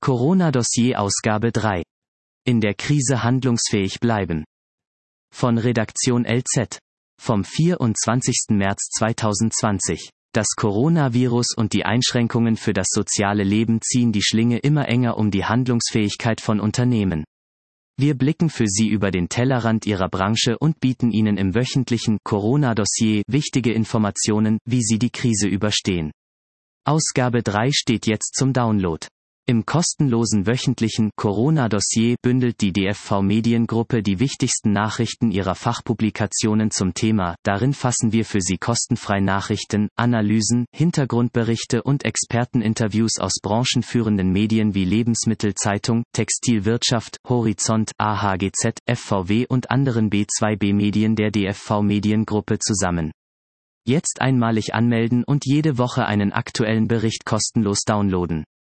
Corona-Dossier Ausgabe 3. In der Krise handlungsfähig bleiben. Von Redaktion LZ. Vom 24. März 2020. Das Coronavirus und die Einschränkungen für das soziale Leben ziehen die Schlinge immer enger um die Handlungsfähigkeit von Unternehmen. Wir blicken für Sie über den Tellerrand Ihrer Branche und bieten Ihnen im wöchentlichen Corona-Dossier wichtige Informationen, wie Sie die Krise überstehen. Ausgabe 3 steht jetzt zum Download. Im kostenlosen wöchentlichen Corona-Dossier bündelt die DFV Mediengruppe die wichtigsten Nachrichten ihrer Fachpublikationen zum Thema. Darin fassen wir für Sie kostenfrei Nachrichten, Analysen, Hintergrundberichte und Experteninterviews aus branchenführenden Medien wie Lebensmittelzeitung, Textilwirtschaft, Horizont, AHGZ, FVW und anderen B2B-Medien der DFV Mediengruppe zusammen. Jetzt einmalig anmelden und jede Woche einen aktuellen Bericht kostenlos downloaden.